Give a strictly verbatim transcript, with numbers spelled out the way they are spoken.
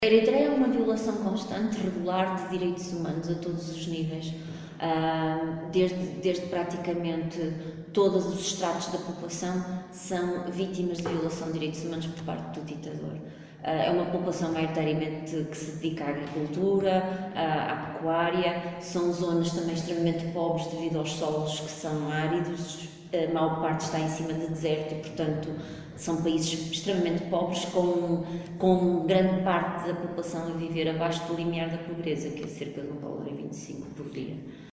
A Eritreia é uma violação constante, regular, de direitos humanos a todos os níveis, desde, desde praticamente todos os estratos da população são vítimas de violação de direitos humanos por parte do ditador. É uma população maioritariamente que se dedica à agricultura, à pecuária, são zonas também extremamente pobres devido aos solos que são áridos, a maior parte está em cima de deserto e, portanto, são países extremamente pobres, com, com grande parte da população a viver abaixo do limiar da pobreza, que é cerca de um dólar e vinte e cinco por dia.